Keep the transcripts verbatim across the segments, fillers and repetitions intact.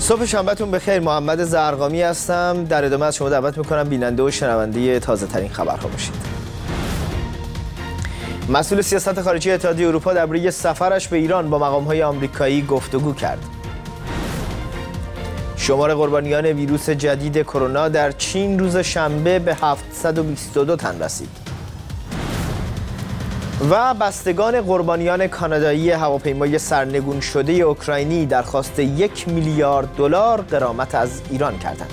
صبح شنبهتون بخیر. محمد زرقامی هستم. در ادامه از شما دعوت میکنم بیننده و شنونده تازه ترین خبرها باشید. مسئول سیاست خارجی اتحادیه اروپا درباره سفرش به ایران با مقام‌های آمریکایی گفتگو کرد. شمار قربانیان ویروس جدید کرونا در چین روز شنبه به هفتصد و بیست و دو تن رسید. و بستگان قربانیان کانادایی هواپیمای سرنگون شده اوکراینی درخواست یک میلیارد دلار غرامت از ایران کردند.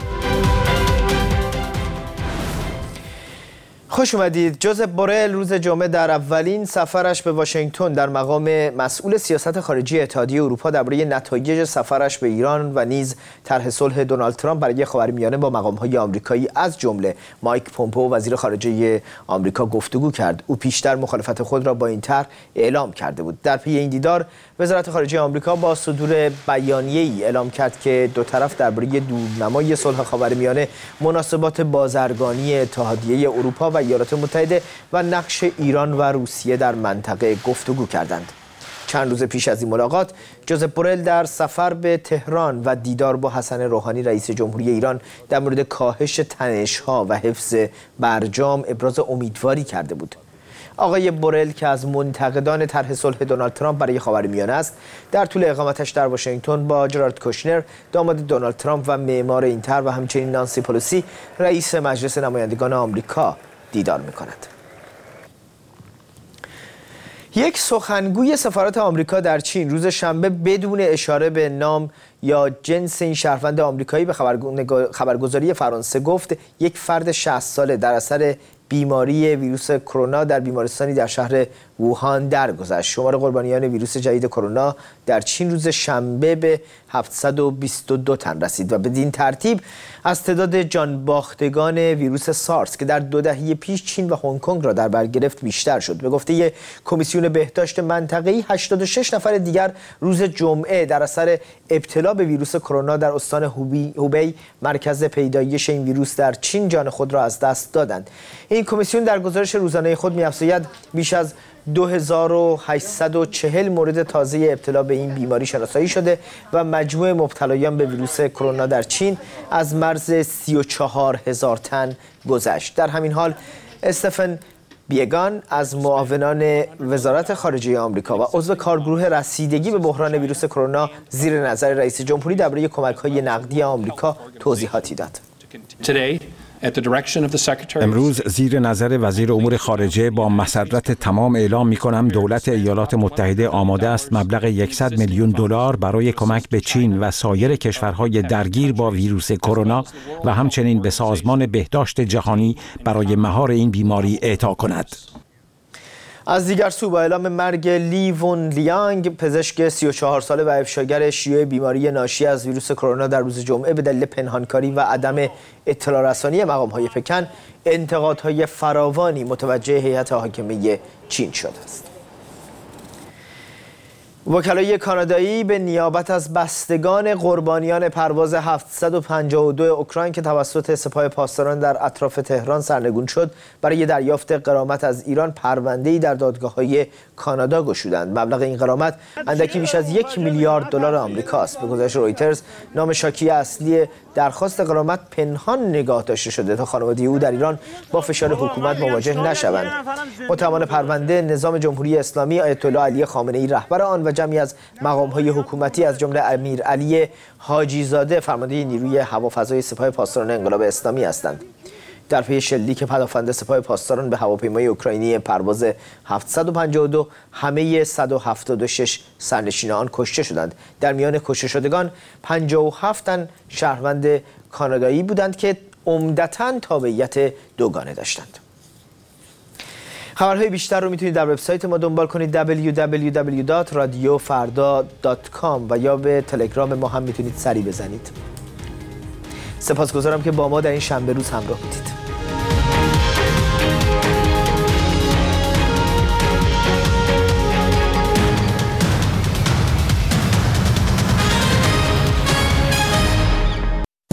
خوش اومدید. جوزپ بورل روز جمعه در اولین سفرش به واشنگتن در مقام مسئول سیاست خارجی اتحادیه اروپا درباره نتایج سفرش به ایران و نیز طرح صلح دونالد ترامپ برای خاورمیانه با مقام‌های آمریکایی از جمله مایک پومپئو وزیر خارجه آمریکا گفتگو کرد. او پیشتر مخالفت خود را با این طرح اعلام کرده بود. در پی این دیدار وزارت خارجه آمریکا با صدور بیانیه‌ای اعلام کرد که دو طرف درباره دورنمای صلح خاورمیانه، مناسبات بازرگانی اتحادیه اروپا و ایالات متحده و نقش ایران و روسیه در منطقه گفتگو کردند. چند روز پیش از این ملاقات، جوزپ بورل در سفر به تهران و دیدار با حسن روحانی رئیس جمهوری ایران در مورد کاهش تنش‌ها و حفظ برجام ابراز امیدواری کرده بود. آقای بورل که از منتقدان طرح صلح دونالد ترامپ برای خاورمیانه است، در طول اقامتش در واشنگتن با جرارد کوشنر داماد دونالد ترامپ و معمار این طرح و همچنین نانسی پلوسی رئیس مجلس نمایندگان آمریکا دیدار می‌کند. یک سخنگوی سفارت آمریکا در چین روز شنبه بدون اشاره به نام یا جنس این شهروند آمریکایی به خبرگزاری فرانسه گفت یک فرد شصت ساله در اثر بیماری ویروس کرونا در بیمارستانی در شهر ووهان درگذشت. شمار قربانیان ویروس جدید کرونا در چین روز شنبه به هفتصد و بیست و دو تن رسید و بدین ترتیب از تعداد جانباختگان ویروس سارس که در دو دهه پیش چین و هنگ کنگ را در بر گرفت بیشتر شد. به گفته کمیسیون بهداشت منطقه‌ای، هشتاد و شش نفر دیگر روز جمعه در اثر ابتلا به ویروس کرونا در استان هوبی، مرکز پیدایش این ویروس در چین، جان خود را از دست دادند. این کمیسیون در گزارش روزانه خود می‌افزاید بیش از دو هزار و هشتصد و چهل مورد تازه ابتلا به این بیماری شناسایی شده و مجموع مبتلایان به ویروس کرونا در چین از مرز سی و چهار هزار تن گذشت. در همین حال استفن بیگان از معاونان وزارت خارجه آمریکا و عضو کارگروه رسیدگی به بحران ویروس کرونا زیر نظر رئیس جمهوری درباره کمک‌های نقدی آمریکا توضیحاتی داد. امروز زیر نظر وزیر امور خارجه با مسرت تمام اعلام می‌کنم دولت ایالات متحده آماده است مبلغ صد میلیون دلار برای کمک به چین و سایر کشورهای درگیر با ویروس کرونا و همچنین به سازمان بهداشت جهانی برای مهار این بیماری اعطا کند. از دیگر سو با اعلام مرگ لی ون لیانگ، پزشک سی و چهار ساله و افشاگر شیوع بیماری ناشی از ویروس کرونا در روز جمعه به دلیل پنهانکاری و عدم اطلاع رسانی مقام‌های پکن، انتقادهای فراوانی متوجه هیئت حاکمه چین شده است. وکلای کانادایی به نیابت از بستگان قربانیان پرواز هفتصد و پنجاه و دو اوکراین که توسط سپاه پاسداران در اطراف تهران سرنگون شد، برای دریافت غرامت از ایران پرونده‌ای در دادگاه‌های کانادا گشودند. مبلغ این غرامت اندکی بیش از یک میلیارد دلار آمریکا است. به گزارش رویترز، نام شاکی اصلی درخواست غرامت پنهان نگاه داشته شده تا خانواده او در ایران با فشار حکومت مواجه نشوند. متهمان پرونده نظام جمهوری اسلامی آیت الله علی خامنه‌ای رهبر آن و جمعی از مقام‌های حکومتی از جمله امیر علی حاجی زاده فرمانده نیروی هوافضای سپاه پاسداران انقلاب اسلامی هستند. در پی شلیک پدافند سپاه پاسداران به هواپیمای اوکراینی پرواز هفتصد و پنجاه و دو، همه صد و هفتاد و شش سرنشین آن کشته شدند. در میان کشته شدگان پنجاه و هفت تن شهروند کانادایی بودند که عمدتاً تابعیت دوگانه داشتند. خبرهای بیشتر رو میتونید در وبسایت ما دنبال کنید دبلیو دبلیو دبلیو دات رادیو فردا دات کام و یا به تلگرام ما هم میتونید سری بزنید. سپاسگزارم که با ما در این شنبه روز همراه بودید.